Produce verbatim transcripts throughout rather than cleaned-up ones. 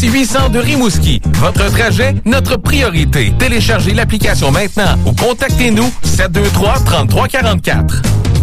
huit cents de Rimouski. Votre trajet, notre priorité. Téléchargez l'application maintenant ou contactez-nous sept deux trois, trente-trois quarante-quatre.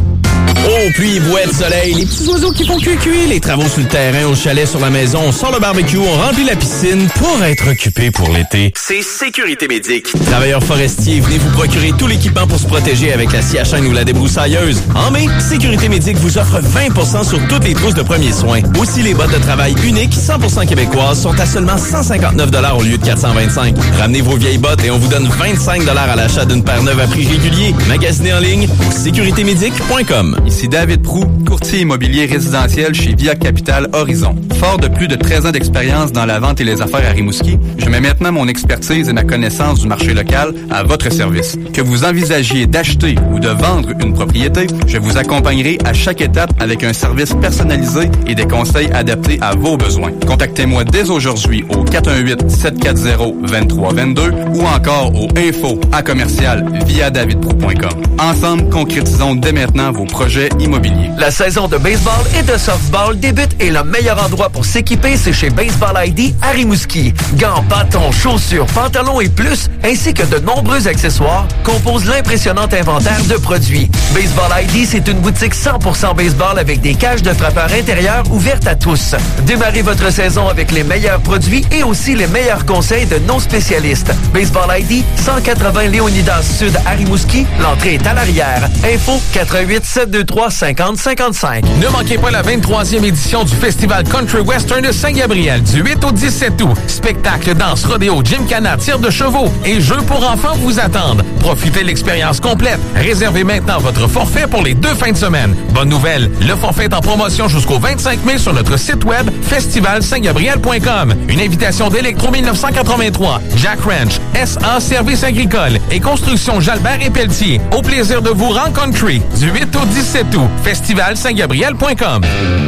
Oh, pluie, bouette, soleil, les petits oiseaux qui font cuit-cuit, les travaux sur le terrain, au chalet, sur la maison, on sort le barbecue, on remplit la piscine pour être occupé pour l'été. C'est Sécurité Médic. Travailleurs forestiers, venez vous procurer tout l'équipement pour se protéger avec la scie à chaîne ou la débroussailleuse. En mai, Sécurité Médic vous offre vingt pour cent sur toutes les trousses de premiers soins. Aussi, les bottes de travail uniques, cent pour cent québécoises, sont à seulement cent cinquante-neuf dollars au lieu de quatre cent vingt-cinq. Ramenez vos vieilles bottes et on vous donne vingt-cinq dollars à l'achat d'une paire neuve à prix régulier. Magasinez en ligne au sécurité médic point com. Ici David Proux, courtier immobilier résidentiel chez Via Capital Horizon. Fort de plus de treize ans d'expérience dans la vente et les affaires à Rimouski, je mets maintenant mon expertise et ma connaissance du marché local à votre service. Que vous envisagiez d'acheter ou de vendre une propriété, je vous accompagnerai à chaque étape avec un service personnalisé et des conseils adaptés à vos besoins. Contactez-moi dès aujourd'hui au quatre un huit, sept quatre zéro, deux trois deux deux ou encore au info à commercial via david proux point com. Ensemble, concrétisons dès maintenant vos projets immobiliers. La saison de baseball et de softball débute et le meilleur endroit pour s'équiper, c'est chez Baseball I D à Rimouski. Gants, bâtons, chaussures, pantalons et plus, ainsi que de nombreux accessoires, composent l'impressionnant inventaire de produits. Baseball I D, c'est une boutique cent pour cent baseball avec des cages de frappeurs intérieurs ouvertes à tous. Démarrez votre saison avec les meilleurs produits et aussi les meilleurs conseils de nos spécialistes. Baseball I D, cent quatre-vingts Léonidas Sud à Rimouski. L'entrée est à l'arrière. Info quatre un huit, sept deux trois, cinquante cinquante-cinq. Ne manquez pas la vingt-troisième édition du Festival Country Western de Saint-Gabriel du huit au dix-sept août. Spectacle, danse, rodéo, gymkhana, tir de chevaux et jeux pour enfants vous attendent. Profitez de l'expérience complète. Réservez maintenant votre forfait pour les deux fins de semaine. Bonne nouvelle, le forfait est en promotion jusqu'au vingt-cinq mai sur notre site web festival saint gabriel point com. Une invitation d'Electro dix-neuf cent quatre-vingt-trois, Jack Ranch, S A Services agricoles et Construction Jalbert et Pelletier. Au plaisir de vous rencontrer du huit au dix-sept août. festival saint gabriel point com.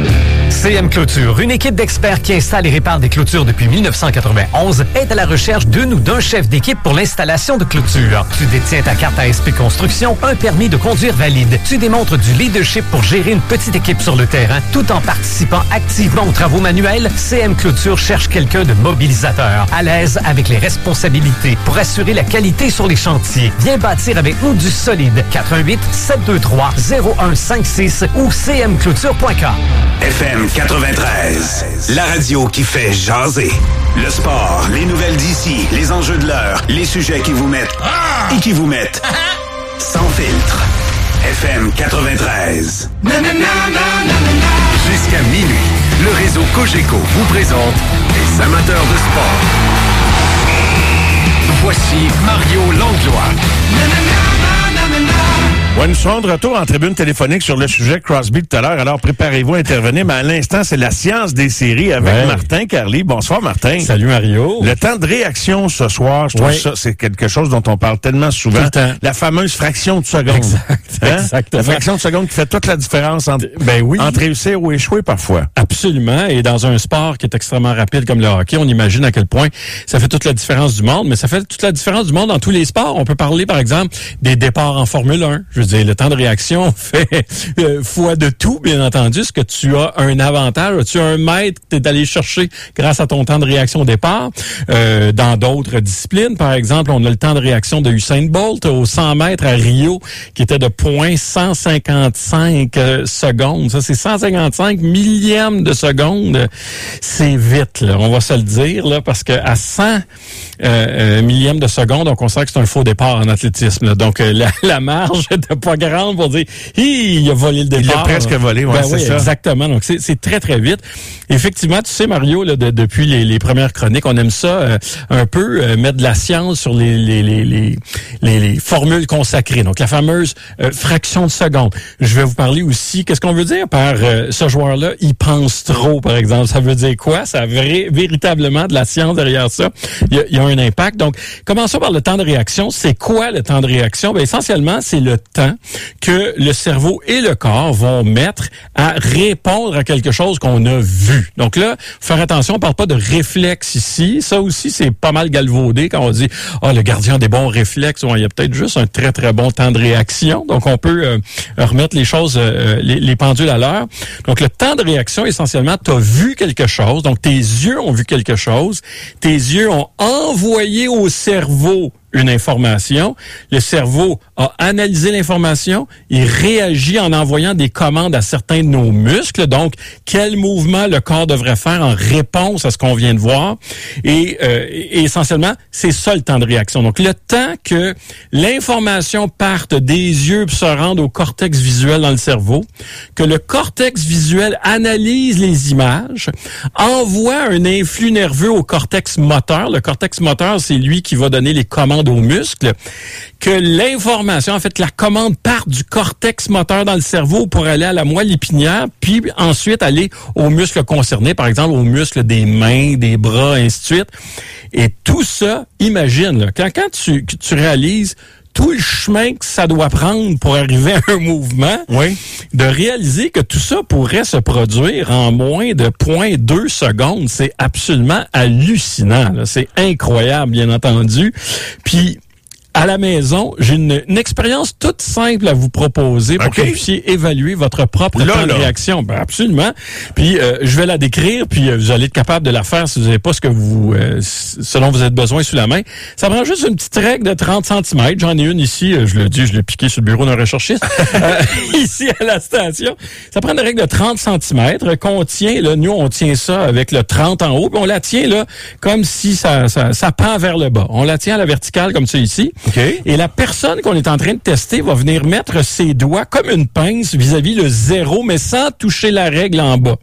C M Clôture, une équipe d'experts qui installe et répare des clôtures depuis dix-neuf cent quatre-vingt-onze, est à la recherche d'une ou d'un chef d'équipe pour l'installation de clôture. Tu détiens ta carte A S P Construction, un permis de conduire valide. Tu démontres du leadership pour gérer une petite équipe sur le terrain, tout en participant activement aux travaux manuels. C M Clôture cherche quelqu'un de mobilisateur, à l'aise avec les responsabilités, pour assurer la qualité sur les chantiers. Viens bâtir avec nous du solide. quatre un huit, sept deux trois, zéro un cinq six ou c m clôture point com. F M quatre-vingt-treize, la radio qui fait jaser. Le sport, les nouvelles d'ici, les enjeux de l'heure, les sujets qui vous mettent ah! et qui vous mettent sans filtre. F M quatre-vingt-treize. Jusqu'à minuit, le réseau Cogeco vous présente les amateurs de sport. Voici Mario Langlois. Ouais, nous serons de retour en tribune téléphonique sur le sujet Crosby tout à l'heure. Alors, préparez-vous à intervenir. Mais à l'instant, c'est la science des séries avec ouais. Martin Carly. Bonsoir, Martin. Salut, Mario. Le temps de réaction ce soir, je trouve ouais. ça, c'est quelque chose dont on parle tellement souvent. Tout le temps. La fameuse fraction de seconde. Exact. Hein? Exactement. La fraction de seconde qui fait toute la différence entre, ben oui. entre réussir ou échouer parfois. Absolument. Et dans un sport qui est extrêmement rapide comme le hockey, on imagine à quel point ça fait toute la différence du monde. Mais ça fait toute la différence du monde dans tous les sports. On peut parler, par exemple, des départs en Formule un. Je veux dire, le temps de réaction fait euh, foi de tout, bien entendu. Est-ce que tu as un avantage? As-tu un mètre que tu es allé chercher grâce à ton temps de réaction au départ? Euh, dans d'autres disciplines, par exemple, on a le temps de réaction de Usain Bolt au cent mètres à Rio, qui était de point cent cinquante-cinq euh, secondes. Ça, c'est cent cinquante-cinq millièmes de seconde. C'est vite, là, on va se le dire, là, parce que à cent euh, millièmes de seconde, on considère que c'est un faux départ en athlétisme. Là. Donc, euh, la, la marge n'était pas grande pour dire « Hi, il a volé le départ ». Il a presque volé, ouais, ben c'est oui, ça. Exactement. Donc, c'est, c'est très, très vite. Effectivement, tu sais, Mario, là, de, depuis les, les premières chroniques, on aime ça euh, un peu euh, mettre de la science sur les, les, les, les, les, les formules consacrées. Donc, la fameuse euh, fraction de seconde. Je vais vous parler aussi, qu'est-ce qu'on veut dire par euh, ce joueur-là, il pense trop, par exemple. Ça veut dire quoi? Ça a vrai, véritablement de la science derrière ça. Il y a, il y a un impact. Donc, commençons par le temps de réaction. C'est quoi le temps de réaction? Ben, essentiellement, c'est le temps temps que le cerveau et le corps vont mettre à répondre à quelque chose qu'on a vu. Donc là, faire attention, on parle pas de réflexe ici. Ça aussi, c'est pas mal galvaudé quand on dit « Ah, oh, le gardien a des bons réflexes. » Il y a peut-être juste un très, très bon temps de réaction. Donc, on peut euh, remettre les choses, euh, les, les pendules à l'heure. Donc, le temps de réaction, essentiellement, tu as vu quelque chose. Donc, tes yeux ont vu quelque chose. Tes yeux ont envoyé au cerveau une information. Le cerveau a analysé l'information. Il réagit en envoyant des commandes à certains de nos muscles. Donc, quel mouvement le corps devrait faire en réponse à ce qu'on vient de voir. Et, euh, et essentiellement, c'est ça le temps de réaction. Donc, le temps que l'information parte des yeux puis se rende au cortex visuel dans le cerveau, que le cortex visuel analyse les images, envoie un influx nerveux au cortex moteur. Le cortex moteur, c'est lui qui va donner les commandes aux muscles, que l'information, en fait, la commande part du cortex moteur dans le cerveau pour aller à la moelle épinière, puis ensuite aller aux muscles concernés, par exemple aux muscles des mains, des bras, ainsi de suite. Et tout ça, imagine, là, quand, quand tu, tu réalises tout le chemin que ça doit prendre pour arriver à un mouvement, oui, de réaliser que tout ça pourrait se produire en moins de zéro virgule deux secondes, c'est absolument hallucinant. Là. C'est incroyable, bien entendu. Puis, à la maison, j'ai une, une expérience toute simple à vous proposer pour okay. que vous puissiez évaluer votre propre là, temps là. de réaction. Ben absolument. Puis euh, je vais la décrire, puis euh, vous allez être capable de la faire si vous n'avez pas ce que vous, euh, ce dont vous avez besoin sous la main. Ça prend juste une petite règle de trente centimètres. J'en ai une ici, euh, je le dis, je l'ai piqué sur le bureau d'un recherchiste, euh, ici à la station. Ça prend une règle de trente centimètres qu'on tient, là, nous on tient ça avec le trente en haut, puis on la tient là comme si ça, ça, ça pend vers le bas. On la tient à la verticale comme ça ici. Okay. Et la personne qu'on est en train de tester va venir mettre ses doigts comme une pince vis-à-vis le zéro, mais sans toucher la règle en bas.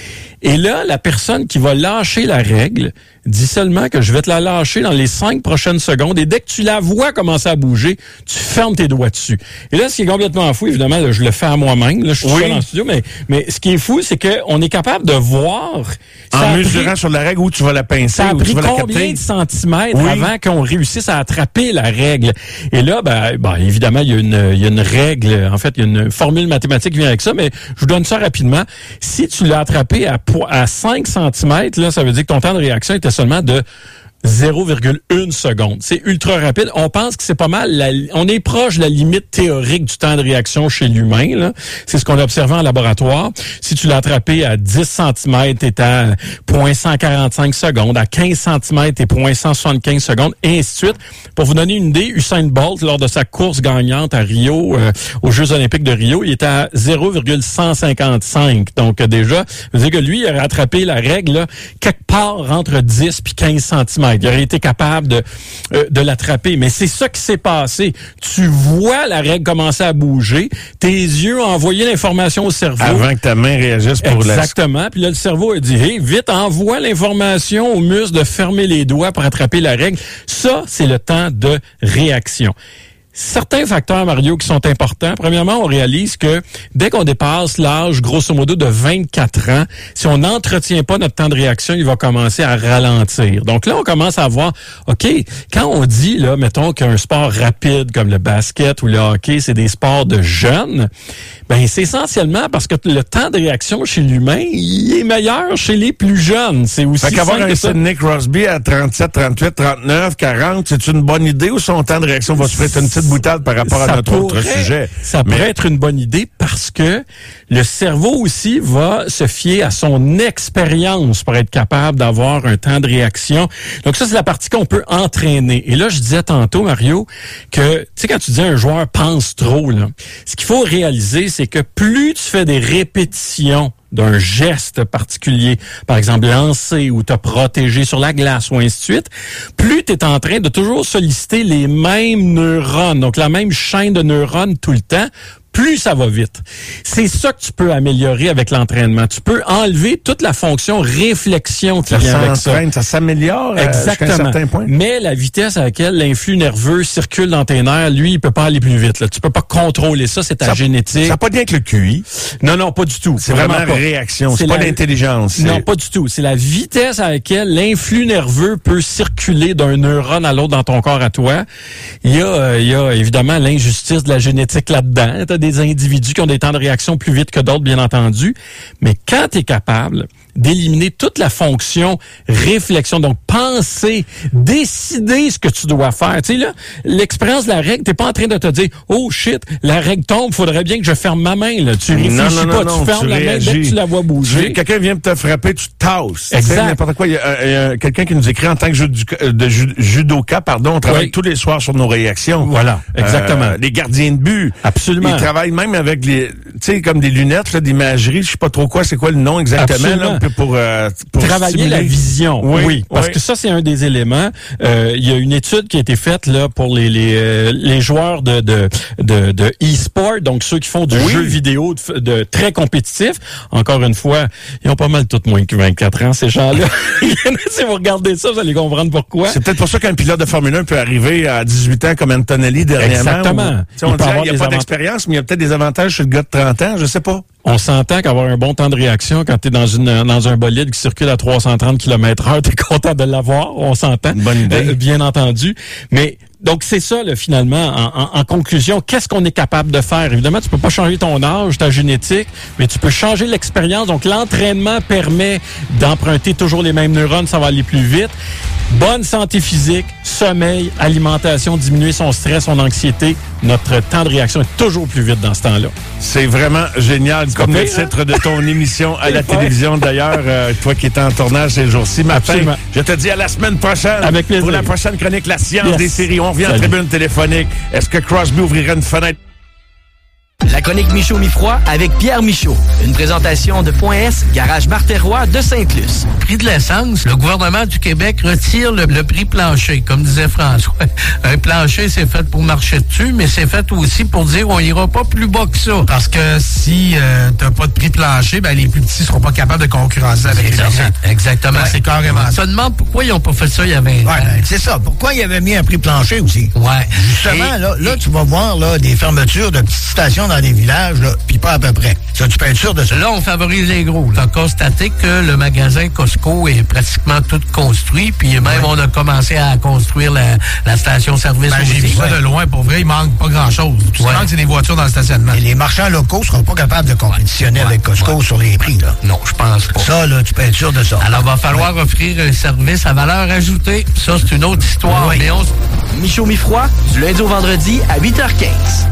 Et là, la personne qui va lâcher la règle dit seulement que je vais te la lâcher dans les cinq prochaines secondes. Et dès que tu la vois commencer à bouger, tu fermes tes doigts dessus. Et là, ce qui est complètement fou, évidemment, là, je le fais à moi-même. Là, je suis oui. seul dans le studio, mais, mais ce qui est fou, c'est qu'on est capable de voir... En mesurant pris, sur la règle où tu vas la pincer, ça a où pris tu vas combien la capter? de centimètres oui. avant qu'on réussisse à attraper la règle. Et là, ben, ben évidemment, il y a une, il y a une règle, en fait, il y a une formule mathématique qui vient avec ça, mais je vous donne ça rapidement. Si tu l'as attrapé à, à cinq centimètres, là, ça veut dire que ton temps de réaction était seulement de zéro virgule un seconde. C'est ultra rapide. On pense que c'est pas mal. La, on est proche de la limite théorique du temps de réaction chez l'humain. Là. C'est ce qu'on a observé en laboratoire. Si tu l'as attrapé à dix centimètres, t'es à zéro virgule cent quarante-cinq secondes. À quinze centimètres, t'es zéro virgule cent soixante-quinze secondes, et ainsi de suite. Pour vous donner une idée, Usain Bolt, lors de sa course gagnante à Rio, euh, aux Jeux olympiques de Rio, il était à zéro virgule cent cinquante-cinq. Donc euh, déjà, ça veut dire que lui, il a rattrapé la règle là, quelque part entre dix puis quinze centimètres. Il aurait été capable de, euh, de l'attraper. Mais c'est ça qui s'est passé. Tu vois la règle commencer à bouger. Tes yeux ont envoyé l'information au cerveau. Avant que ta main réagisse pour la... Exactement. Puis là, le cerveau a dit, hey, vite, envoie l'information au muscle de fermer les doigts pour attraper la règle. Ça, c'est le temps de réaction. Certains facteurs, Mario, qui sont importants. Premièrement, on réalise que dès qu'on dépasse l'âge, grosso modo, de vingt-quatre ans, si on n'entretient pas notre temps de réaction, il va commencer à ralentir. Donc là, on commence à voir, OK, quand on dit, là, mettons qu'un sport rapide comme le basket ou le hockey, c'est des sports de jeunes, ben c'est essentiellement parce que le temps de réaction chez l'humain, il est meilleur chez les plus jeunes. C'est aussi fait qu'avoir un ça. Sidney Crosby à trente-sept, trente-huit, trente-neuf, quarante, c'est une bonne idée ou son temps de réaction va se faire une petite boutade par rapport ça à notre pourrait, autre sujet? Ça Mais... pourrait être une bonne idée parce que le cerveau aussi va se fier à son expérience pour être capable d'avoir un temps de réaction. Donc ça, c'est la partie qu'on peut entraîner. Et là, je disais tantôt, Mario, que, tu sais, quand tu dis un joueur pense trop, là, ce qu'il faut réaliser, c'est que plus tu fais des répétitions d'un geste particulier, par exemple lancer ou te protéger sur la glace ou ainsi de suite, plus tu es en train de toujours solliciter les mêmes neurones, donc la même chaîne de neurones tout le temps, plus ça va vite. C'est ça que tu peux améliorer avec l'entraînement. Tu peux enlever toute la fonction réflexion qui ça vient avec ça. Ça s'améliore Exactement. jusqu'à un certain point. Mais la vitesse à laquelle l'influx nerveux circule dans tes nerfs, lui, il peut pas aller plus vite. Là. Tu peux pas contrôler ça, c'est ta ça, génétique. Ça n'a pas de lien avec le Q I. Non, non, pas du tout. C'est vraiment, vraiment réaction, c'est, c'est pas la... l'intelligence. Non, pas du tout. C'est la vitesse à laquelle l'influx nerveux peut circuler d'un neurone à l'autre dans ton corps à toi. Il y a, euh, il y a évidemment l'injustice de la génétique là-dedans. Tu as des individus qui ont des temps de réaction plus vite que d'autres, bien entendu. Mais quand tu es capable d'éliminer toute la fonction réflexion, donc penser, décider ce que tu dois faire. Tu sais, là, l'expérience de la règle, t'es pas en train de te dire, oh shit, la règle tombe, faudrait bien que je ferme ma main, là. Tu réfléchis non, non, pas, non, tu fermes tu la réagis. Main, dès que tu la vois bouger. Quelqu'un vient te frapper, tu tasses. Exact. N'importe quoi. Il y a, il y a quelqu'un qui nous écrit en tant que judoka, de judoka, pardon, on travaille oui. tous les soirs sur nos réactions. Voilà, exactement. Euh, les gardiens de but. Absolument. Ils travaillent même avec les, tu sais, comme des lunettes, là, d'imagerie, je sais pas trop quoi, c'est quoi le nom exactement, là, pour, euh, pour travailler stimuler. La vision. Oui, oui parce oui. que ça, c'est un des éléments. Euh, il y a une étude qui a été faite là pour les les, euh, les joueurs de de de, de e-sport, donc ceux qui font du oui. jeu vidéo de, de très compétitif. Encore une fois, ils ont pas mal tout moins que vingt-quatre ans, ces gens-là. Si vous regardez ça, vous allez comprendre pourquoi. C'est peut-être pour ça qu'un pilote de Formule un peut arriver à dix-huit ans comme Antonelli dernièrement. Exactement. Où, on il n'y a pas avant... d'expérience, mais il y a peut-être des avantages sur le gars de trente ans, je sais pas. On s'entend qu'avoir un bon temps de réaction quand tu es dans une dans un bolide qui circule à trois cent trente kilomètres heure, tu es content de l'avoir, on s'entend. Bonne idée. Euh, bien entendu. Mais donc, c'est ça, là, finalement, en, en, en conclusion, qu'est-ce qu'on est capable de faire? Évidemment, tu peux pas changer ton âge, ta génétique, mais tu peux changer l'expérience. Donc, l'entraînement permet d'emprunter toujours les mêmes neurones, ça va aller plus vite. Bonne santé physique, sommeil, alimentation, diminuer son stress, son anxiété. Notre temps de réaction est toujours plus vite dans ce temps-là. C'est vraiment génial, comme le titre de ton émission à la télévision. D'ailleurs, euh, toi qui étais en tournage ces jours-ci, Martin, je te dis à la semaine prochaine. Avec plaisir. Pour la prochaine chronique, la science yes. des séries. On revient en tribune téléphonique. Est-ce que Crosby ouvrirait une fenêtre? La chronique Michaud Mi-Froid avec Pierre Michaud. Une présentation de Point S, Garage Martelroy de Sainte-Luce. Prix de l'essence, le gouvernement du Québec retire le, le prix plancher, comme disait François. Un plancher, c'est fait pour marcher dessus, mais c'est fait aussi pour dire on ira pas plus bas que ça. Parce que si euh, t'as pas de prix plancher, ben les plus petits seront pas capables de concurrencer avec les autres. Exactement. Ouais, c'est carrément ça. Je me demande pourquoi ils ont pas fait ça il y avait ouais, ben, c'est ça. Pourquoi ils avaient mis un prix plancher aussi? Ouais. Justement, Et, là, là, tu vas voir là des fermetures de petites stations dans des villages, là, puis pas à peu près. Ça, tu peux être sûr de ça. Là, on favorise les gros. On a constaté que le magasin Costco est pratiquement tout construit, puis même ouais. on a commencé à construire la, la station-service ben, aussi. J'ai vu ça de loin, pour vrai, il manque pas grand-chose. Tout ouais. ce qui manque, c'est des voitures dans le stationnement. Et les marchands locaux seront pas capables de compétitionner ouais. avec Costco ouais. sur les prix, là. Non, je pense pas. Ça, là, tu peux être sûr de ça. Alors, il va falloir ouais. offrir un service à valeur ajoutée. Ça, c'est une autre histoire. Ouais. Mais on... Michaud Mi-Froid, du lundi au vendredi à huit heures quinze.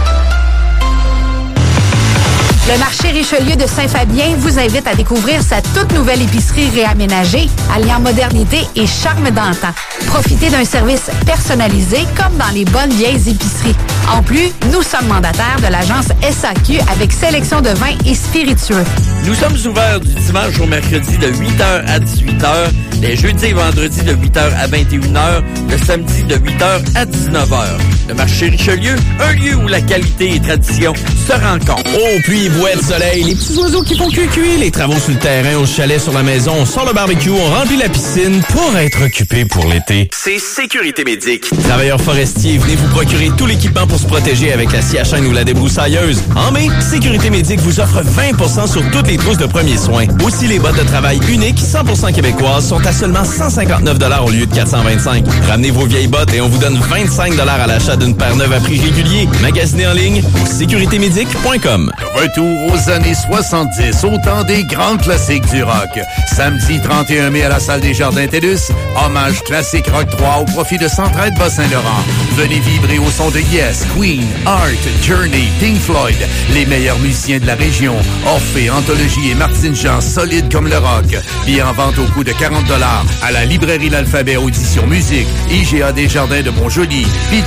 Le marché Richelieu de Saint-Fabien vous invite à découvrir sa toute nouvelle épicerie réaménagée, alliant modernité et charme d'antan. Profitez d'un service personnalisé comme dans les bonnes vieilles épiceries. En plus, nous sommes mandataires de l'agence S A Q avec sélection de vins et spiritueux. Nous sommes ouverts du dimanche au mercredi de huit heures à dix-huit heures, les jeudis et vendredis de huit heures à vingt et une heures, le samedi de huit heures à dix-neuf heures. Le marché Richelieu, un lieu où la qualité et tradition se rencontrent. Oh, pluie, bouette, soleil, les petits oiseaux qui font cuit-cuit, les travaux sur le terrain, au chalet, sur la maison, on sort le barbecue, on remplit la piscine pour être occupé pour l'été. C'est Sécurité Médic. Travailleurs forestiers, venez vous procurer tout l'équipement pour se protéger avec la scie à chaîne ou la débroussailleuse. En mai, Sécurité Médic vous offre vingt pour cent sur toutes les trousses de premiers soins. Aussi, les bottes de travail uniques, cent pour cent québécoises, sont à seulement cent cinquante-neuf dollars au lieu de quatre cent vingt-cinq. Ramenez vos vieilles bottes et on vous donne vingt-cinq dollars à l'achat d'une paire neuve à prix régulier. Magasinez en ligne au sécurité médic point com. Retour aux années soixante-dix, au temps des grands classiques du rock. Samedi trente et un mai à la salle des Jardins TELUS, hommage classique rock trois au profit de Centraide Bas-Saint-Laurent. Venez vibrer au son de Yes, Queen, Art, Journey, Pink Floyd, les meilleurs musiciens de la région, Orphée, Anthologie et Martine Jean, solides comme le rock. Billets en vente au coût de quarante dollars à la librairie L'Alphabet Audition Musique, I G A Desjardins de Montjoly, B deux B News,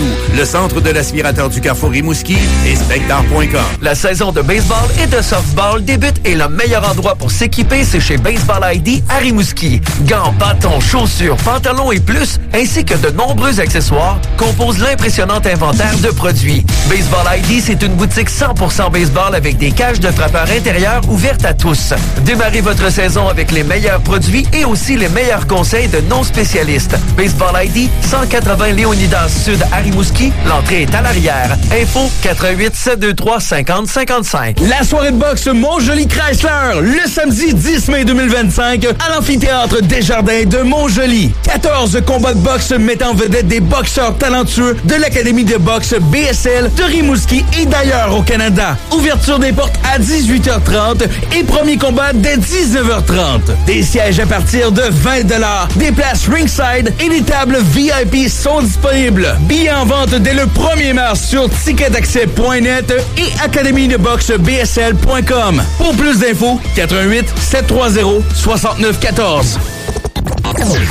le centre de l'aspirateur du Carrefour Rimouski et spectar point com. La saison de baseball et de softball débute et le meilleur endroit pour s'équiper, c'est chez Baseball I D à Rimouski. Gants, bâtons, chaussures, pantalons et plus, ainsi que de nombreux accessoires, composent l'impressionnant inventaire de produits. Baseball I D, c'est une boutique cent pour cent baseball avec des cages de frappeurs intérieurs ouvertes à tous. Démarrez votre saison avec les meilleurs produits et aussi les meilleurs conseils de nos spécialistes. Baseball I D, cent quatre-vingts Léonidas Sud à Rimouski. L'entrée est à l'arrière. Info quatre un huit, sept deux trois, cinq zéro cinq cinq. La soirée de boxe Montjoli Chrysler, le samedi dix mai deux mille vingt-cinq à l'amphithéâtre Desjardins de Montjoli. quatorze combats de boxe mettant en vedette des boxeurs talentueux de l'Académie de boxe B S L de Rimouski et d'ailleurs au Canada. Ouverture des portes à dix-huit heures trente et premier combat dès dix-neuf heures trente. Des sièges à partir de vingt dollars, des places ringside et des tables V I P sont disponibles. Billets en vente dès le premier mars sur ticket accès point net et académie de boxe b s l point com. Pour plus d'infos, quatre un huit, sept trois zéro, six neuf un quatre.